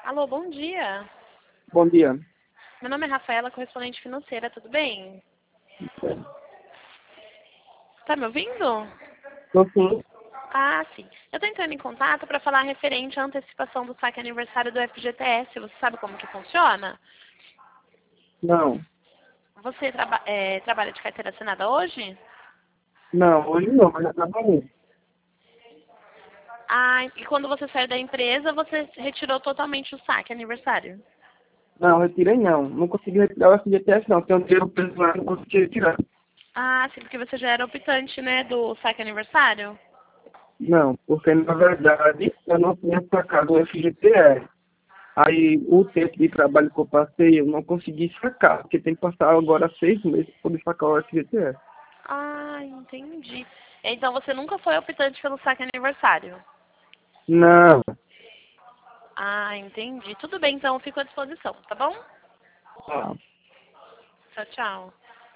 Alô, bom dia. Bom dia. Meu nome é Rafaela, correspondente financeira, tudo bem? Tá me ouvindo? Tô sim. Ah, sim. Eu tô entrando em contato para falar referente à antecipação do saque aniversário do FGTS. Você sabe como que funciona? Não. Você trabalha de carteira assinada hoje? Não, hoje não, mas já trabalhei. Ah, e quando você saiu da empresa, você retirou totalmente o saque aniversário? Não, retirei não. Não consegui retirar o FGTS não. Tem um dinheiro preso lá que não consegui retirar. Ah, sim, porque você já era optante, né, do saque aniversário? Não, porque na verdade eu não tinha sacado o FGTS. Aí o tempo de trabalho que eu passei eu não consegui sacar, porque tem que passar agora 6 meses para poder sacar o FGTS. Ah, entendi. Então você nunca foi optante pelo saque aniversário? Não. Ah, entendi. Tudo bem, então eu fico à disposição, tá bom? Ah. Tchau, tchau.